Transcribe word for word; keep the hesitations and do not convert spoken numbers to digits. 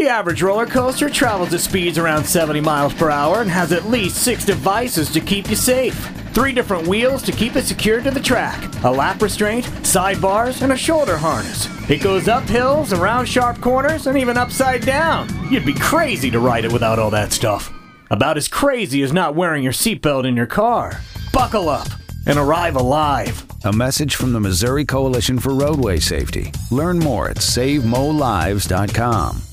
The average roller coaster travels at speeds around seventy miles per hour and has at least six devices to keep you safe. Three different wheels to keep it secured to the track, a lap restraint, sidebars, and a shoulder harness. It goes up hills, around sharp corners, and even upside down. You'd be crazy to ride it without all that stuff. About as crazy as not wearing your seatbelt in your car. Buckle up and arrive alive. A message from the Missouri Coalition for Roadway Safety. Learn more at save mo lives dot com.